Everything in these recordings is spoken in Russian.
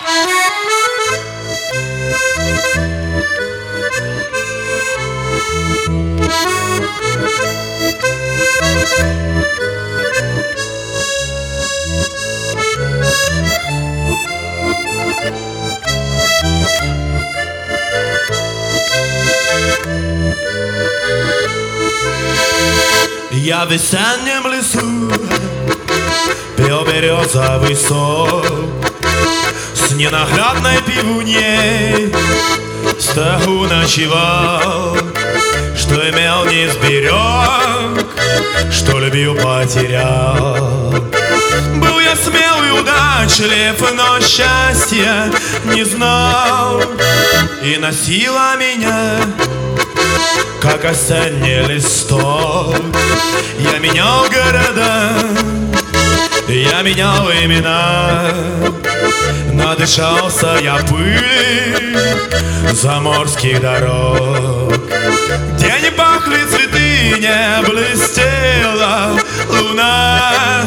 Я в весеннем лесу пел березовый сок, с ненаглядной пивуней стогу ночевал. Что имел, не сберег, что любил, потерял. Был я смел и удачлив, но счастья не знал. И носила меня, как осенний листок. Я менял города, я менял имена. Надышался я пыли заморских дорог, где не пахли цветы, не блестела луна.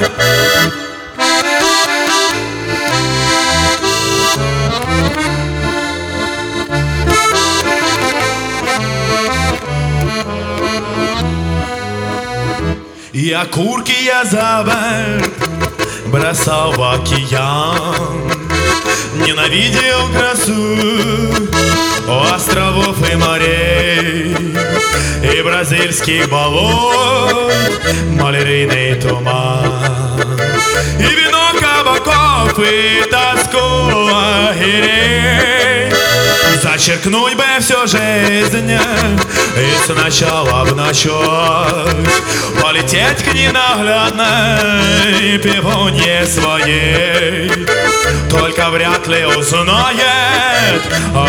И окурки я за борт бросал в океан, ненавидел красу островов и морей, и бразильских болот малярийный туман, и вино кабаков, и тоску лагерей. Зачеркнуть бы всю жизнь и сначала в начать полететь к ненаглядной пивунье своей. Только вряд ли узнает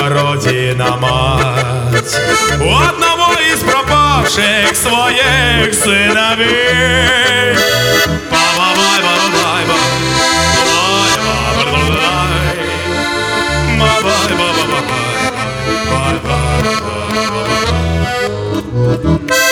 родина-мать у одного из пропавших своих сыновей. Bye.